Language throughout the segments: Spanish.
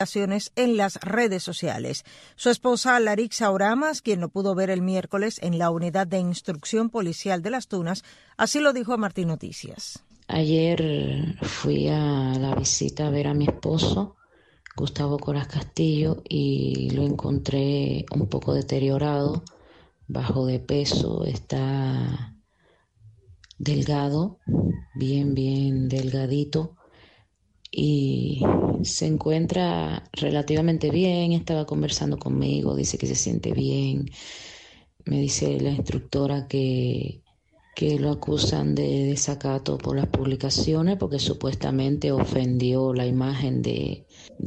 en las redes sociales. Su esposa Larixa Oramas, quien lo pudo ver el miércoles en la Unidad de Instrucción Policial de Las Tunas, así lo dijo a Martín Noticias. Ayer fui a la visita a ver a mi esposo, Gustavo Colas Castillo, y lo encontré un poco deteriorado, bajo de peso, está delgado, bien delgadito, y se encuentra relativamente bien. Estaba conversando conmigo, dice que se siente bien. Me dice la instructora que lo acusan de desacato por las publicaciones porque supuestamente ofendió la imagen de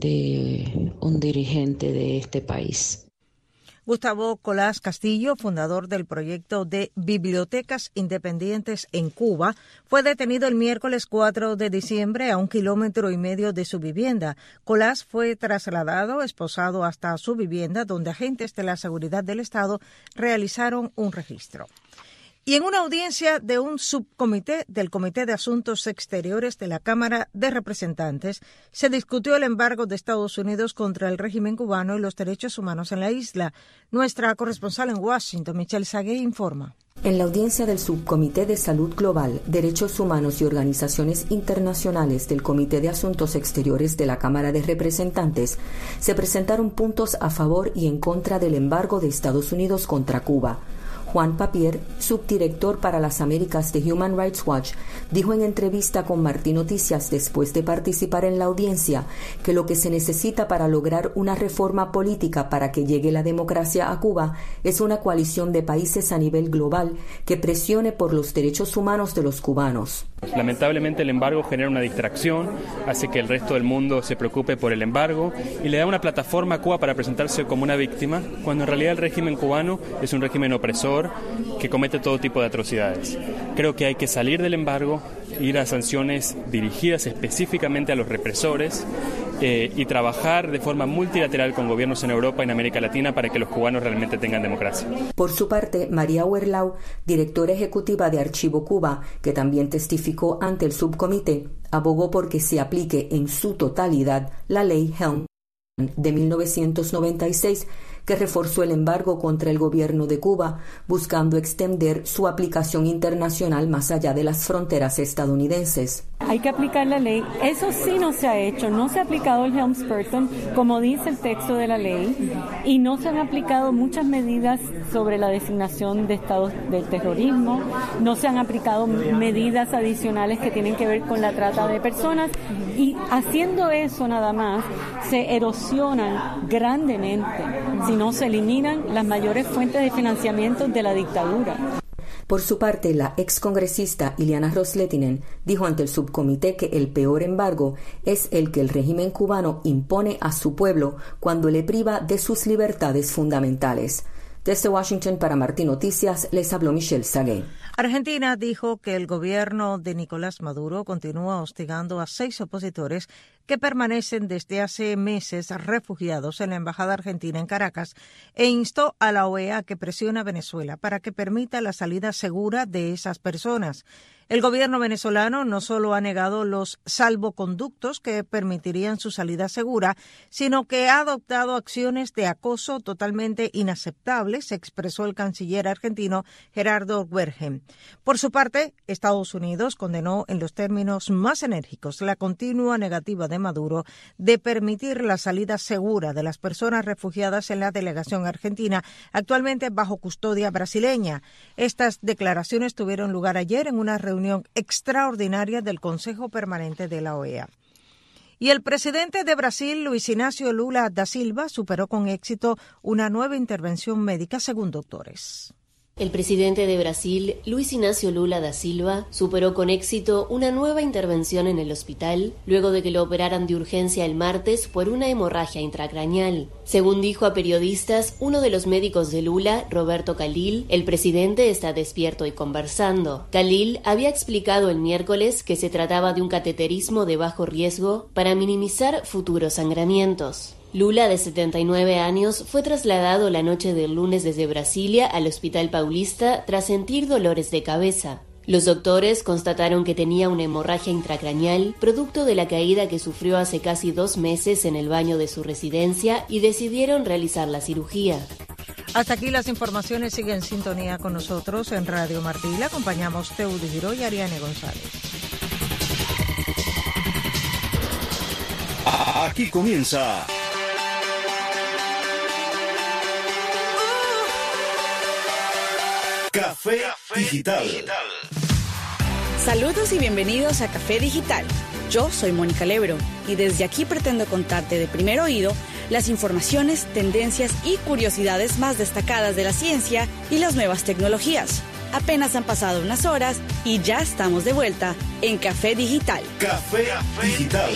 un dirigente de este país. Gustavo Colas Castillo, fundador del proyecto de Bibliotecas Independientes en Cuba, fue detenido el miércoles 4 de diciembre a 1,5 kilómetros de su vivienda. Colas fue trasladado, esposado hasta su vivienda, donde agentes de la seguridad del Estado realizaron un registro. Y en una audiencia de un subcomité del Comité de Asuntos Exteriores de la Cámara de Representantes, se discutió el embargo de Estados Unidos contra el régimen cubano y los derechos humanos en la isla. Nuestra corresponsal en Washington, Michelle Sagué, informa. En la audiencia del Subcomité de Salud Global, Derechos Humanos y Organizaciones Internacionales del Comité de Asuntos Exteriores de la Cámara de Representantes, se presentaron puntos a favor y en contra del embargo de Estados Unidos contra Cuba. Juan Papier, subdirector para las Américas de Human Rights Watch, dijo en entrevista con Martín Noticias después de participar en la audiencia que lo que se necesita para lograr una reforma política para que llegue la democracia a Cuba es una coalición de países a nivel global que presione por los derechos humanos de los cubanos. Lamentablemente el embargo genera una distracción, hace que el resto del mundo se preocupe por el embargo y le da una plataforma a Cuba para presentarse como una víctima, cuando en realidad el régimen cubano es un régimen opresor que comete todo tipo de atrocidades. Creo que hay que salir del embargo, ir a sanciones dirigidas específicamente a los represores y trabajar de forma multilateral con gobiernos en Europa y en América Latina para que los cubanos realmente tengan democracia. Por su parte, María Huerlau, directora ejecutiva de Archivo Cuba, que también testificó ante el subcomité, abogó porque se aplique en su totalidad la ley Helm de 1996, que reforzó el embargo contra el gobierno de Cuba, buscando extender su aplicación internacional más allá de las fronteras estadounidenses. Hay que aplicar la ley. Eso sí no se ha hecho. No se ha aplicado el Helms-Burton, como dice el texto de la ley, y no se han aplicado muchas medidas sobre la designación de estados del terrorismo. No se han aplicado medidas adicionales que tienen que ver con la trata de personas. Y haciendo eso nada más, se erosionan grandemente, si no se eliminan las mayores fuentes de financiamiento de la dictadura. Por su parte, la excongresista Ileana Ros-Lehtinen dijo ante el subcomité que el peor embargo es el que el régimen cubano impone a su pueblo cuando le priva de sus libertades fundamentales. Desde Washington para Martín Noticias les habló Michelle Sagué. Argentina dijo que el gobierno de Nicolás Maduro continúa hostigando a 6 opositores que permanecen desde hace meses refugiados en la Embajada Argentina en Caracas e instó a la OEA a que presione a Venezuela para que permita la salida segura de esas personas. El gobierno venezolano no solo ha negado los salvoconductos que permitirían su salida segura, sino que ha adoptado acciones de acoso totalmente inaceptables, expresó el canciller argentino Gerardo Wergen. Por su parte, Estados Unidos condenó en los términos más enérgicos la continua negativa de Maduro de permitir la salida segura de las personas refugiadas en la delegación argentina, actualmente bajo custodia brasileña. Estas declaraciones tuvieron lugar ayer en una reunión extraordinaria del Consejo Permanente de la OEA. Y el presidente de Brasil, Luiz Inácio Lula da Silva, superó con éxito una nueva intervención médica según doctores. El presidente de Brasil, Luiz Inácio Lula da Silva, superó con éxito una nueva intervención en el hospital luego de que lo operaran de urgencia el martes por una hemorragia intracraneal. Según dijo a periodistas uno de los médicos de Lula, Roberto Khalil, el presidente está despierto y conversando. Khalil había explicado el miércoles que se trataba de un cateterismo de bajo riesgo para minimizar futuros sangramientos. Lula, de 79 años, fue trasladado la noche del lunes desde Brasilia al Hospital Paulista tras sentir dolores de cabeza. Los doctores constataron que tenía una hemorragia intracraneal, producto de la caída que sufrió hace casi 2 meses en el baño de su residencia, y decidieron realizar la cirugía. Hasta aquí las informaciones. Sigue en sintonía con nosotros en Radio Martí. Le acompañamos Teudi Giró y Ariane González. Aquí comienza Café Digital. Saludos y bienvenidos a Café Digital. Yo soy Mónica Lebro y desde aquí pretendo contarte de primer oído las informaciones, tendencias y curiosidades más destacadas de la ciencia y las nuevas tecnologías. Apenas han pasado unas horas y ya estamos de vuelta en Café Digital. Café Digital.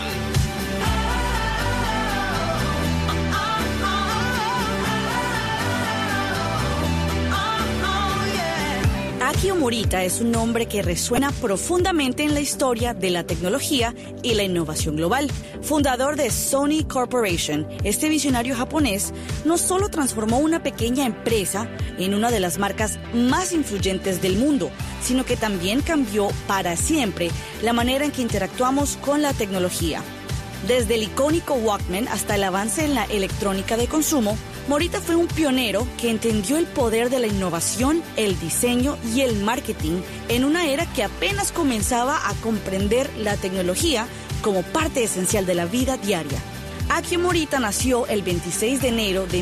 Akio Morita es un nombre que resuena profundamente en la historia de la tecnología y la innovación global. Fundador de Sony Corporation, este visionario japonés no solo transformó una pequeña empresa en una de las marcas más influyentes del mundo, sino que también cambió para siempre la manera en que interactuamos con la tecnología. Desde el icónico Walkman hasta el avance en la electrónica de consumo, Morita fue un pionero que entendió el poder de la innovación, el diseño y el marketing en una era que apenas comenzaba a comprender la tecnología como parte esencial de la vida diaria. Akio Morita nació el 26 de enero de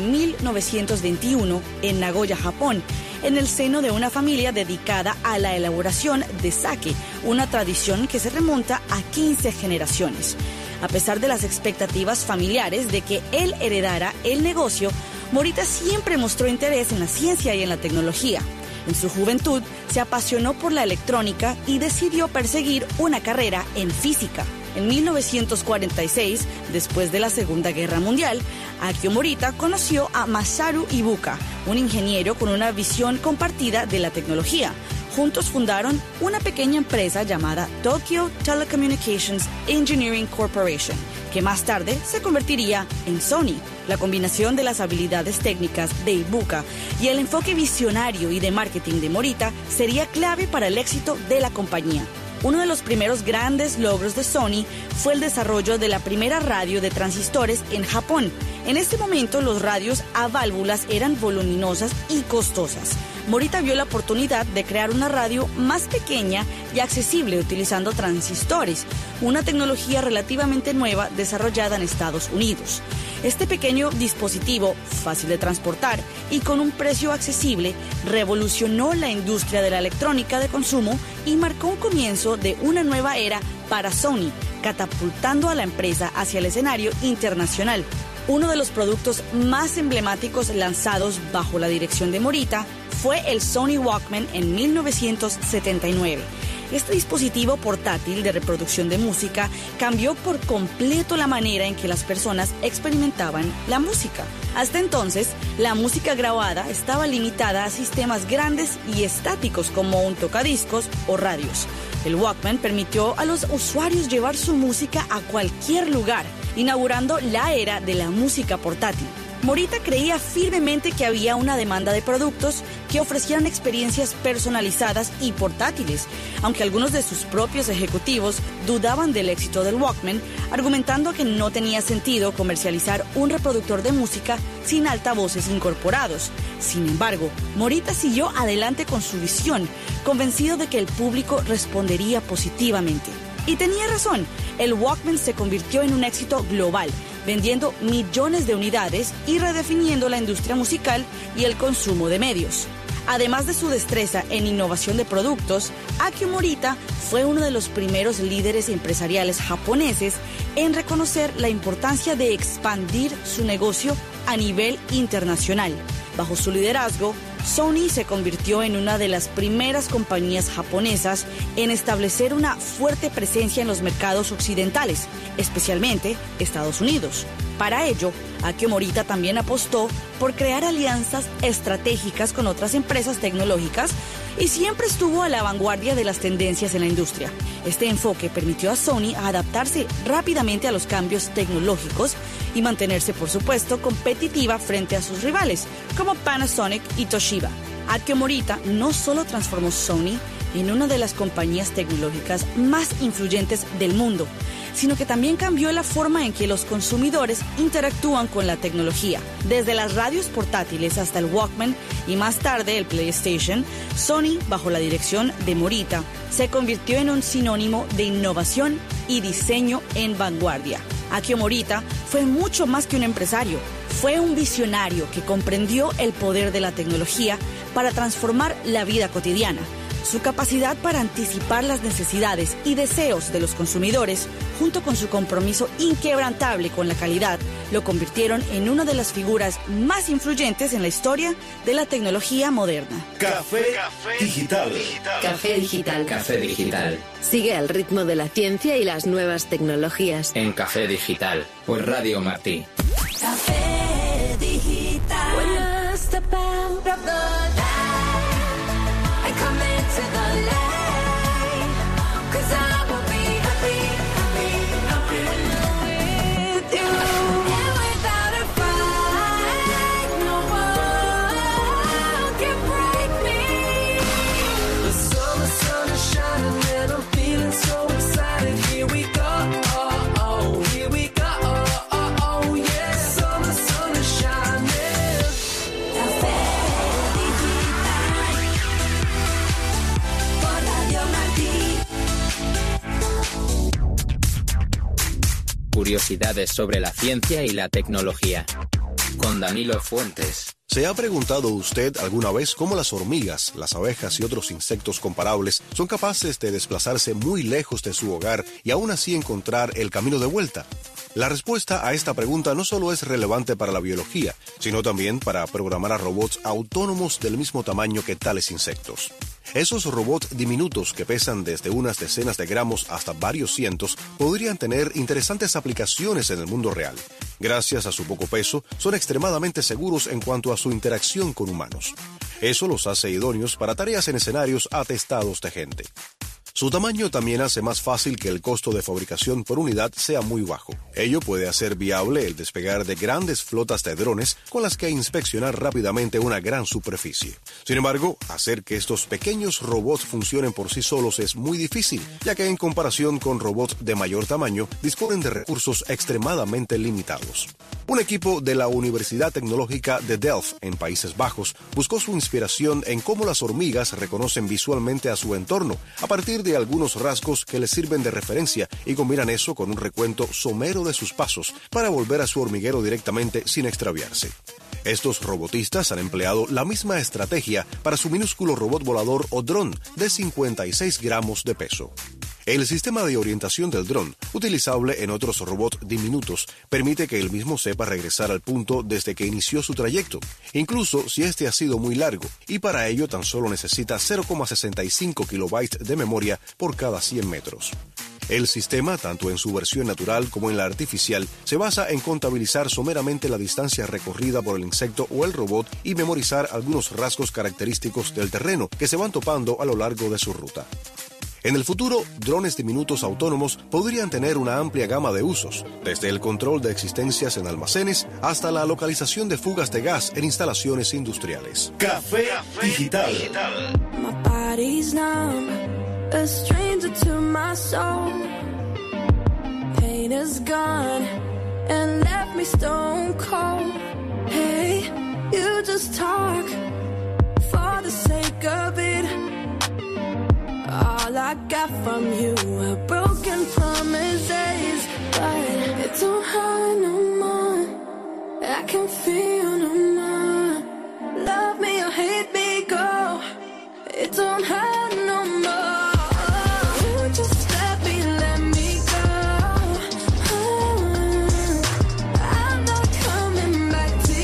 1921 en Nagoya, Japón, en el seno de una familia dedicada a la elaboración de sake, una tradición que se remonta a 15 generaciones. A pesar de las expectativas familiares de que él heredara el negocio, Morita siempre mostró interés en la ciencia y en la tecnología. En su juventud se apasionó por la electrónica y decidió perseguir una carrera en física. En 1946, después de la Segunda Guerra Mundial, Akio Morita conoció a Masaru Ibuka, un ingeniero con una visión compartida de la tecnología. Juntos fundaron una pequeña empresa llamada Tokyo Telecommunications Engineering Corporation, que más tarde se convertiría en Sony. La combinación de las habilidades técnicas de Ibuka y el enfoque visionario y de marketing de Morita sería clave para el éxito de la compañía. Uno de los primeros grandes logros de Sony fue el desarrollo de la primera radio de transistores en Japón. En este momento, los radios a válvulas eran voluminosas y costosas. Morita vio la oportunidad de crear una radio más pequeña y accesible utilizando transistores, una tecnología relativamente nueva desarrollada en Estados Unidos. Este pequeño dispositivo, fácil de transportar y con un precio accesible, revolucionó la industria de la electrónica de consumo y marcó un comienzo de una nueva era para Sony, catapultando a la empresa hacia el escenario internacional. Uno de los productos más emblemáticos lanzados bajo la dirección de Morita fue el Sony Walkman en 1979. Este dispositivo portátil de reproducción de música cambió por completo la manera en que las personas experimentaban la música. Hasta entonces, la música grabada estaba limitada a sistemas grandes y estáticos como un tocadiscos o radios. El Walkman permitió a los usuarios llevar su música a cualquier lugar, inaugurando la era de la música portátil. Morita creía firmemente que había una demanda de productos que ofrecieran experiencias personalizadas y portátiles, aunque algunos de sus propios ejecutivos dudaban del éxito del Walkman, argumentando que no tenía sentido comercializar un reproductor de música sin altavoces incorporados. Sin embargo, Morita siguió adelante con su visión, convencido de que el público respondería positivamente. Y tenía razón, el Walkman se convirtió en un éxito global, vendiendo millones de unidades y redefiniendo la industria musical y el consumo de medios. Además de su destreza en innovación de productos, Akio Morita fue uno de los primeros líderes empresariales japoneses en reconocer la importancia de expandir su negocio a nivel internacional. Bajo su liderazgo, Sony se convirtió en una de las primeras compañías japonesas en establecer una fuerte presencia en los mercados occidentales, especialmente Estados Unidos. Para ello, Akio Morita también apostó por crear alianzas estratégicas con otras empresas tecnológicas y siempre estuvo a la vanguardia de las tendencias en la industria. Este enfoque permitió a Sony adaptarse rápidamente a los cambios tecnológicos y mantenerse, por supuesto, competitiva frente a sus rivales, como Panasonic y Toshiba. Akio Morita no solo transformó Sony, en una de las compañías tecnológicas más influyentes del mundo, sino que también cambió la forma en que los consumidores interactúan con la tecnología. Desde las radios portátiles hasta el Walkman y más tarde el PlayStation, Sony, bajo la dirección de Morita, se convirtió en un sinónimo de innovación y diseño en vanguardia. Akio Morita fue mucho más que un empresario. Fue un visionario que comprendió el poder de la tecnología para transformar la vida cotidiana. Su capacidad para anticipar las necesidades y deseos de los consumidores, junto con su compromiso inquebrantable con la calidad, lo convirtieron en una de las figuras más influyentes en la historia de la tecnología moderna. Café Digital. Café Digital. Café Digital. Sigue al ritmo de la ciencia y las nuevas tecnologías. En Café Digital, por Radio Martí. Café Digital. When you step out of the light, I come into the light, 'cause I will be happy with you. And without a fight, no one can break me. The sun is shining and I'm feeling so excited. Here we go. Here we go. Curiosidades sobre la ciencia y la tecnología. Con Danilo Fuentes. ¿Se ha preguntado usted alguna vez cómo las hormigas, las abejas y otros insectos comparables son capaces de desplazarse muy lejos de su hogar y aún así encontrar el camino de vuelta? La respuesta a esta pregunta no solo es relevante para la biología, sino también para programar a robots autónomos del mismo tamaño que tales insectos. Esos robots diminutos que pesan desde unas decenas de gramos hasta varios cientos podrían tener interesantes aplicaciones en el mundo real. Gracias a su poco peso, son extremadamente seguros en cuanto a su interacción con humanos. Eso los hace idóneos para tareas en escenarios atestados de gente. Su tamaño también hace más fácil que el costo de fabricación por unidad sea muy bajo. Ello puede hacer viable el despegar de grandes flotas de drones con las que inspeccionar rápidamente una gran superficie. Sin embargo, hacer que estos pequeños robots funcionen por sí solos es muy difícil, ya que en comparación con robots de mayor tamaño, disponen de recursos extremadamente limitados. Un equipo de la Universidad Tecnológica de Delft, en Países Bajos, buscó su inspiración en cómo las hormigas reconocen visualmente a su entorno, a partir de algunos rasgos que les sirven de referencia y combinan eso con un recuento somero de sus pasos para volver a su hormiguero directamente sin extraviarse. Estos robotistas han empleado la misma estrategia para su minúsculo robot volador o dron de 56 gramos de peso. El sistema de orientación del dron, utilizable en otros robots diminutos, permite que el mismo sepa regresar al punto desde que inició su trayecto, incluso si este ha sido muy largo, y para ello tan solo necesita 0,65 kilobytes de memoria por cada 100 metros. El sistema, tanto en su versión natural como en la artificial, se basa en contabilizar someramente la distancia recorrida por el insecto o el robot y memorizar algunos rasgos característicos del terreno que se van topando a lo largo de su ruta. En el futuro, drones diminutos autónomos podrían tener una amplia gama de usos, desde el control de existencias en almacenes hasta la localización de fugas de gas en instalaciones industriales. Café Digital. My body's numb, a stranger to my soul. Pain is gone and left me stone cold. Hey, you just talk for the sake of it. All I got from you are broken promises, but it don't hurt no more. I can feel no more. Love me or hate me, go. It don't hurt no more. You just let me go. I'm not coming back to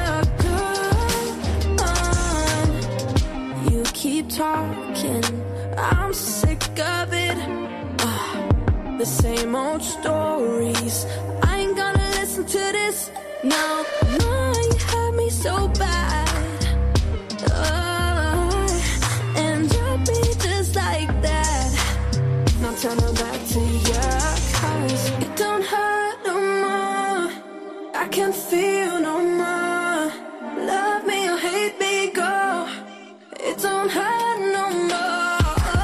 you. You keep talking, I'm sick of it. The same old stories. I ain't gonna listen to this. No, you hurt me so bad. And drop me just like that. Now turn her back to you, 'cause it don't hurt no more. I can feel no more. Love me or hate me, go. It don't hurt no more.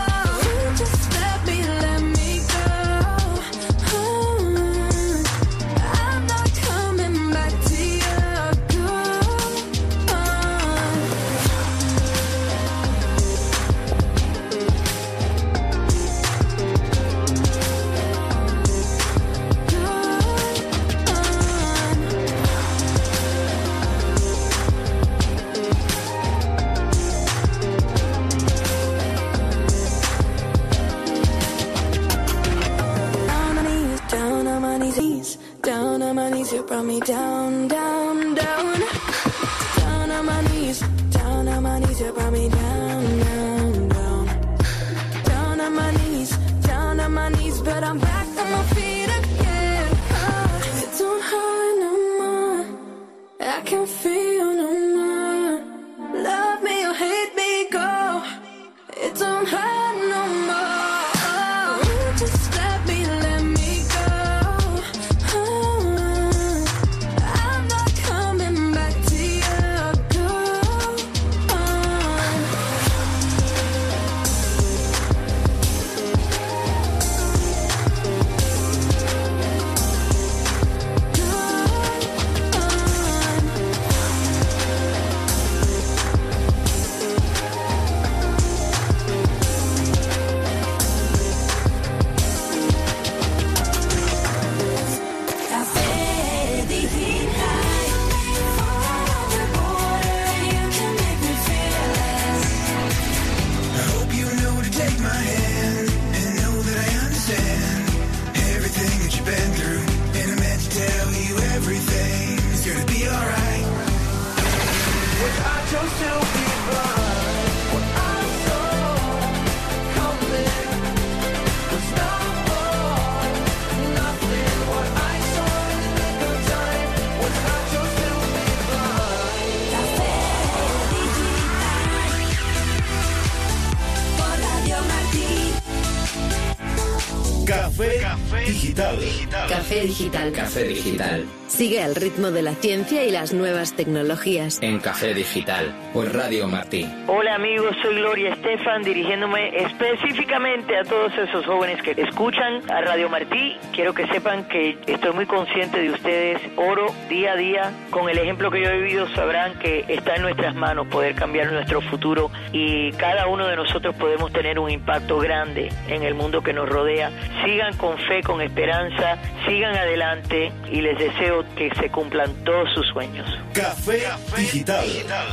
me down, down, down. Down on my knees, you brought me down, down, down. Down on my knees, but I'm back on my feet again. It don't hurt no more, I can feel no more. Love me or hate me, go. It don't hurt no more. Just let me go. I'm not coming back to you. Go on. Café Digital. Café Digital. Café Digital. Sigue al ritmo de la ciencia y las nuevas tecnologías. En Café Digital, por Radio Martí. Hola amigos, soy Gloria Estefan, dirigiéndome específicamente a todos esos jóvenes que escuchan a Radio Martí. Quiero que sepan que estoy muy consciente de ustedes. Oro día a día. Con el ejemplo que yo he vivido sabrán que está en nuestras manos poder cambiar nuestro futuro y cada uno de nosotros podemos tener un impacto grande en el mundo que nos rodea. Sigan con fe, con esperanza, sigan adelante y les deseo que se cumplan todos sus sueños. Café Digital.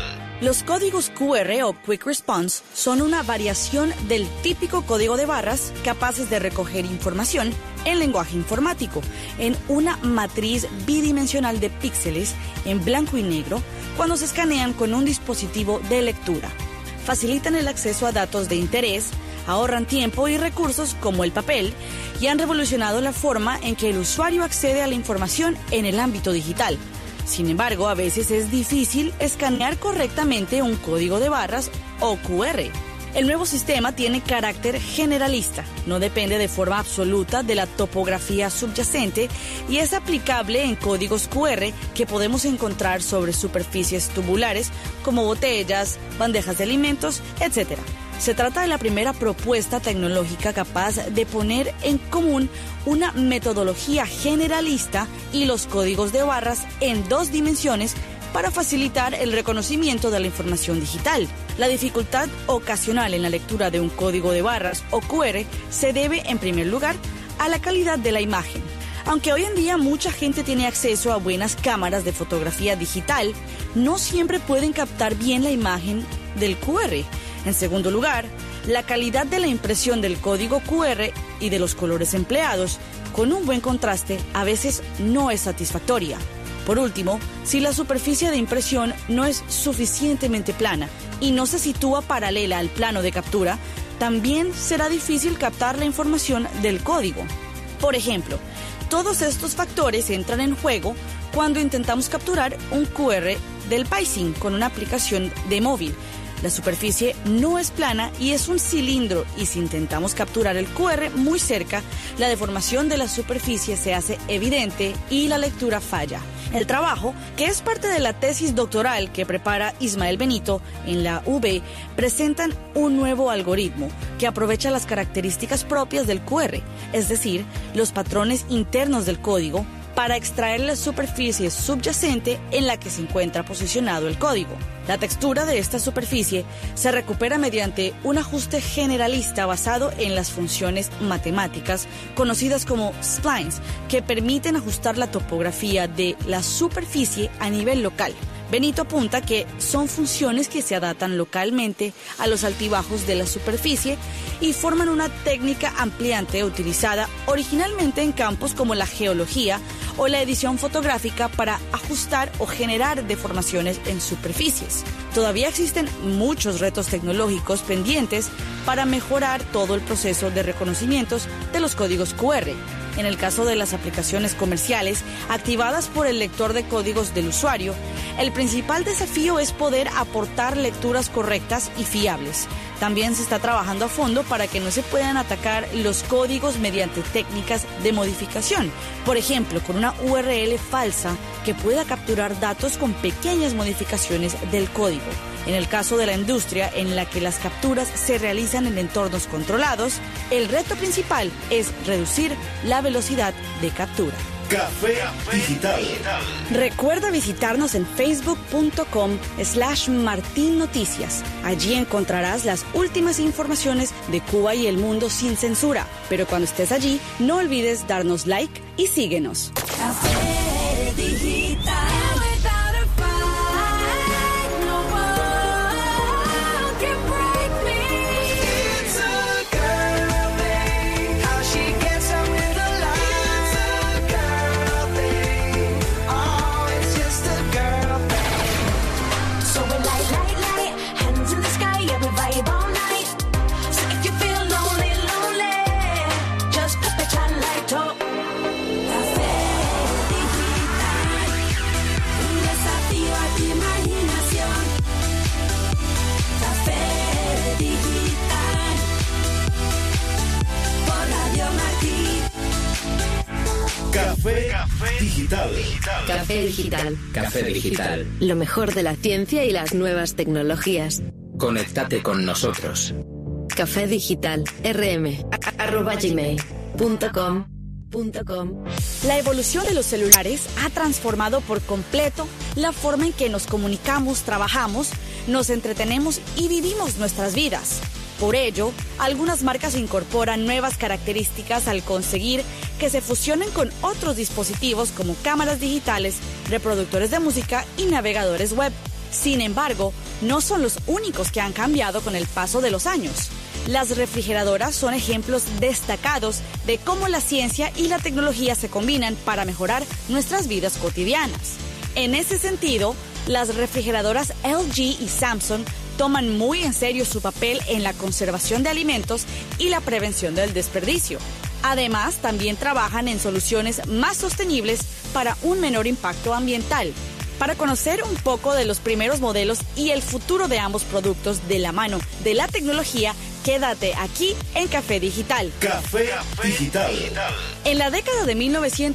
Los códigos QR o Quick Response son una variación del típico código de barras capaces de recoger información en lenguaje informático en una matriz bidimensional de píxeles en blanco y negro cuando se escanean con un dispositivo de lectura. Facilitan el acceso a datos de interés, ahorran tiempo y recursos como el papel y han revolucionado la forma en que el usuario accede a la información en el ámbito digital. Sin embargo, a veces es difícil escanear correctamente un código de barras o QR. El nuevo sistema tiene carácter generalista, no depende de forma absoluta de la topografía subyacente y es aplicable en códigos QR que podemos encontrar sobre superficies tubulares como botellas, bandejas de alimentos, etc. Se trata de la primera propuesta tecnológica capaz de poner en común una metodología generalista y los códigos de barras en 2 dimensiones para facilitar el reconocimiento de la información digital. La dificultad ocasional en la lectura de un código de barras o QR se debe, en primer lugar, a la calidad de la imagen. Aunque hoy en día mucha gente tiene acceso a buenas cámaras de fotografía digital, no siempre pueden captar bien la imagen del QR. En segundo lugar, la calidad de la impresión del código QR y de los colores empleados, con un buen contraste, a veces no es satisfactoria. Por último, si la superficie de impresión no es suficientemente plana y no se sitúa paralela al plano de captura, también será difícil captar la información del código. Por ejemplo, todos estos factores entran en juego cuando intentamos capturar un QR del Paising con una aplicación de móvil. La superficie no es plana y es un cilindro, y si intentamos capturar el QR muy cerca, la deformación de la superficie se hace evidente y la lectura falla. El trabajo, que es parte de la tesis doctoral que prepara Ismael Benito en la UB, presentan un nuevo algoritmo que aprovecha las características propias del QR, es decir, los patrones internos del código, para extraer la superficie subyacente en la que se encuentra posicionado el código. La textura de esta superficie se recupera mediante un ajuste generalista basado en las funciones matemáticas conocidas como splines, que permiten ajustar la topografía de la superficie a nivel local. Benito apunta que son funciones que se adaptan localmente a los altibajos de la superficie y forman una técnica ampliante utilizada originalmente en campos como la geología o la edición fotográfica para ajustar o generar deformaciones en superficies. Todavía existen muchos retos tecnológicos pendientes para mejorar todo el proceso de reconocimientos de los códigos QR. En el caso de las aplicaciones comerciales activadas por el lector de códigos del usuario, el principal desafío es poder aportar lecturas correctas y fiables. También se está trabajando a fondo para que no se puedan atacar los códigos mediante técnicas de modificación. Por ejemplo, con una URL falsa que pueda capturar datos con pequeñas modificaciones del código. En el caso de la industria en la que las capturas se realizan en entornos controlados, el reto principal es reducir la velocidad de captura. Café Digital. Recuerda visitarnos en facebook.com/martinnoticias. Allí encontrarás las últimas informaciones de Cuba y el mundo sin censura. Pero cuando estés allí, no olvides darnos like y síguenos. Café Digital. Café Digital. Café Digital. Café Digital. Lo mejor de la ciencia y las nuevas tecnologías. Conéctate con nosotros. Café Digital. rm@gmail.com. La evolución de los celulares ha transformado por completo la forma en que nos comunicamos, trabajamos, nos entretenemos y vivimos nuestras vidas. Por ello, algunas marcas incorporan nuevas características al conseguir que se fusionen con otros dispositivos como cámaras digitales, reproductores de música y navegadores web. Sin embargo, no son los únicos que han cambiado con el paso de los años. Las refrigeradoras son ejemplos destacados de cómo la ciencia y la tecnología se combinan para mejorar nuestras vidas cotidianas. En ese sentido, las refrigeradoras LG y Samsung toman muy en serio su papel en la conservación de alimentos y la prevención del desperdicio. Además, también trabajan en soluciones más sostenibles para un menor impacto ambiental. Para conocer un poco de los primeros modelos y el futuro de ambos productos de la mano de la tecnología, quédate aquí en Café Digital. Café Digital. En la década de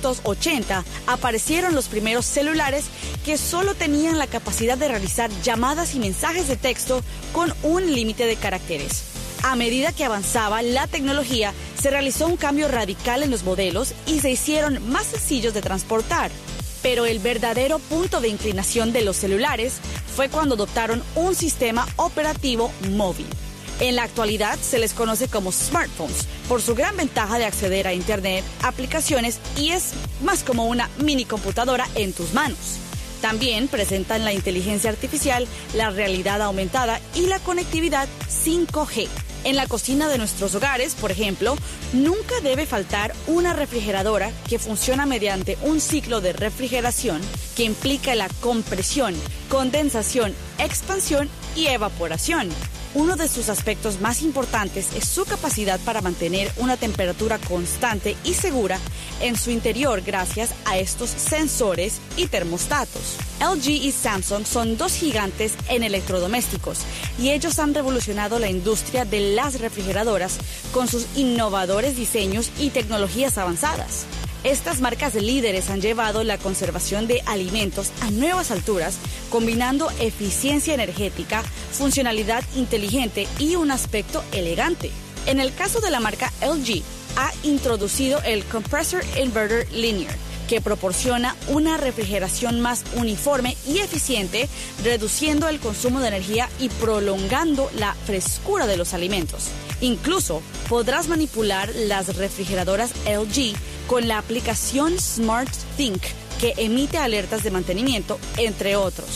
1980 aparecieron los primeros celulares que solo tenían la capacidad de realizar llamadas y mensajes de texto con un límite de caracteres. A medida que avanzaba la tecnología, se realizó un cambio radical en los modelos y se hicieron más sencillos de transportar. Pero el verdadero punto de inclinación de los celulares fue cuando adoptaron un sistema operativo móvil. En la actualidad se les conoce como smartphones por su gran ventaja de acceder a Internet, aplicaciones y es más como una mini computadora en tus manos. También presentan la inteligencia artificial, la realidad aumentada y la conectividad 5G. En la cocina de nuestros hogares, por ejemplo, nunca debe faltar una refrigeradora que funciona mediante un ciclo de refrigeración que implica la compresión, condensación, expansión y evaporación. Uno de sus aspectos más importantes es su capacidad para mantener una temperatura constante y segura en su interior gracias a estos sensores y termostatos. LG y Samsung son dos gigantes en electrodomésticos y ellos han revolucionado la industria de las refrigeradoras con sus innovadores diseños y tecnologías avanzadas. Estas marcas líderes han llevado la conservación de alimentos a nuevas alturas, combinando eficiencia energética, funcionalidad inteligente y un aspecto elegante. En el caso de la marca LG, ha introducido el Compressor Inverter Linear, que proporciona una refrigeración más uniforme y eficiente, reduciendo el consumo de energía y prolongando la frescura de los alimentos. Incluso podrás manipular las refrigeradoras LG con la aplicación SmartThink, que emite alertas de mantenimiento, entre otros.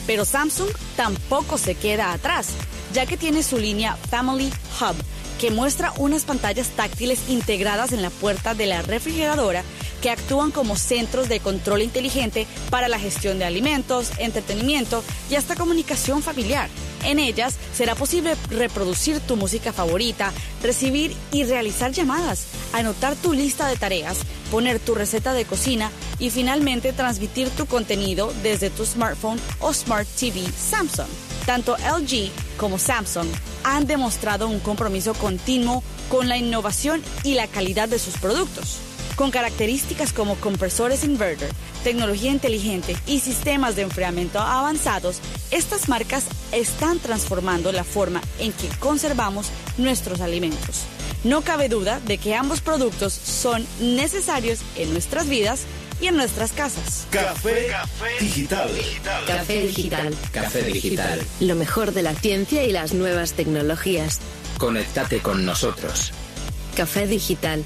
Pero Samsung tampoco se queda atrás, ya que tiene su línea Family Hub, que muestra unas pantallas táctiles integradas en la puerta de la refrigeradora que actúan como centros de control inteligente para la gestión de alimentos, entretenimiento y hasta comunicación familiar. En ellas será posible reproducir tu música favorita, recibir y realizar llamadas, anotar tu lista de tareas, poner tu receta de cocina y finalmente transmitir tu contenido desde tu smartphone o Smart TV Samsung. Tanto LG como Samsung han demostrado un compromiso continuo con la innovación y la calidad de sus productos. Con características como compresores inverter, tecnología inteligente y sistemas de enfriamiento avanzados, estas marcas están transformando la forma en que conservamos nuestros alimentos. No cabe duda de que ambos productos son necesarios en nuestras vidas y en nuestras casas. Café Digital. Café Digital. Café Digital. Lo mejor de la ciencia y las nuevas tecnologías. Conéctate con nosotros. Café Digital,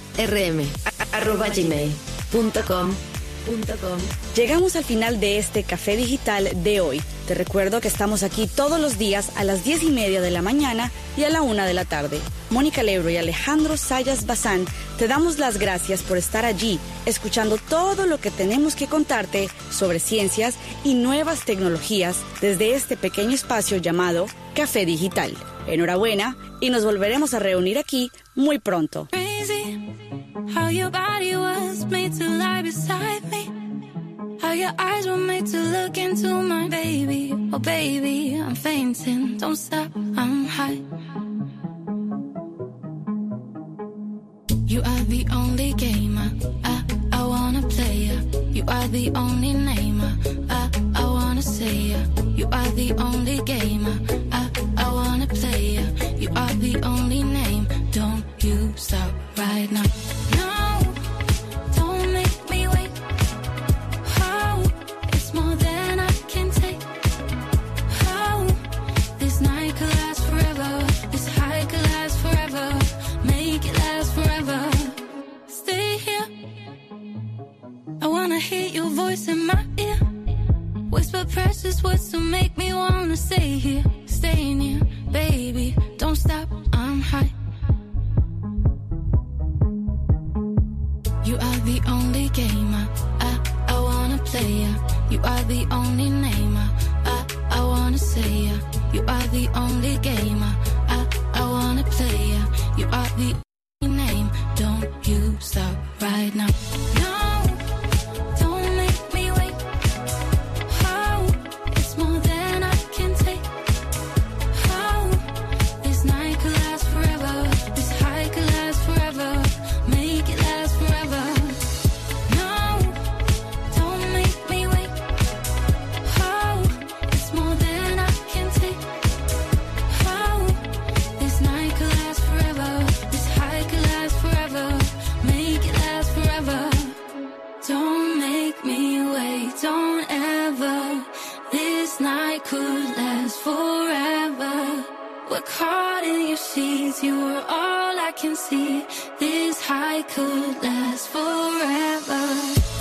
rm@gmail.com. Llegamos al final de este Café Digital de hoy. Te recuerdo que estamos aquí todos los días a las 10:30 de la mañana y a la 1 de la tarde. Mónica Lebro y Alejandro Sayas Bazán, te damos las gracias por estar allí, escuchando todo lo que tenemos que contarte sobre ciencias y nuevas tecnologías desde este pequeño espacio llamado Café Digital. Enhorabuena y nos volveremos a reunir aquí muy pronto. How your body was made to lie beside me. How your eyes were made to look into my baby. Oh baby, I'm fainting. Don't stop, I'm high. You are the only gamer I wanna play ya. You are the only namer I wanna say ya. You are the only gamer I wanna play ya. You are the only name. Don't you stop right now. In my ear, whisper precious words to make me wanna stay here, staying here, baby. Don't stop, I'm high. You are the only gamer I wanna play ya. You are the only namer I wanna say ya. You are the only gamer I wanna play ya. You are the only name. Don't you stop right now. No. Could last forever. We're caught in your sheets. You were all I can see. This high could last forever.